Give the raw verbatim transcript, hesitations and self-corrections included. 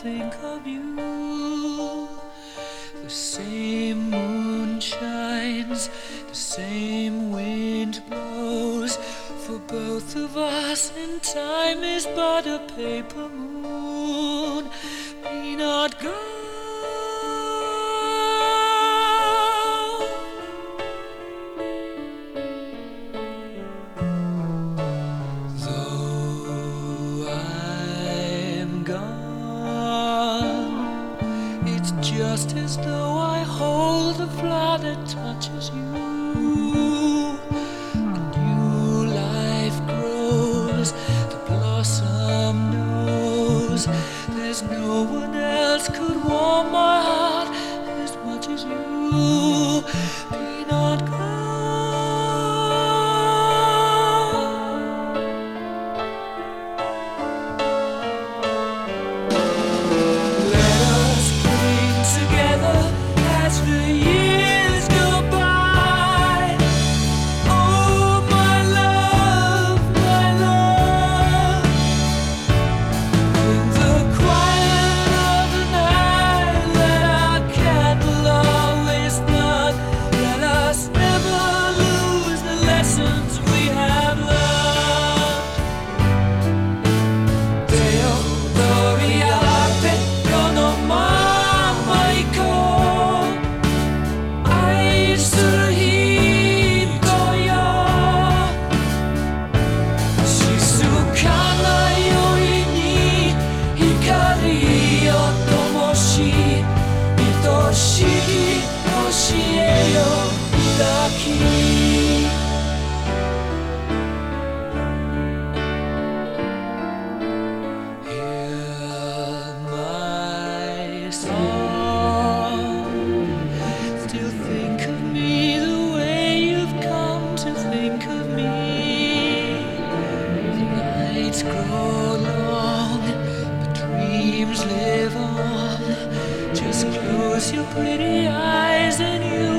think of you. The same moon shines, the same wind blows for both of us, and time is but a paper moon. Be not gone. Though I'm gone, it's just as though I hold the flower that touches you. A new life grows, the blossom knows there's no one else could warm my heart as much as you. Be not gone. Let us cling together as the years go by. Oh, my love, my love. In the quiet of the night, let our candle always burn. Let us never lose the lessons we have learned. Deo Doriate kono mamaiko aisuru hito yo. Shizukana yori ni hikari o tomoshi, itoshiki hoshie yo itaki. Hear my song. Still think of me the way you've come to think of me. The nights grow long, the dreams live on. Just close your pretty eyes and you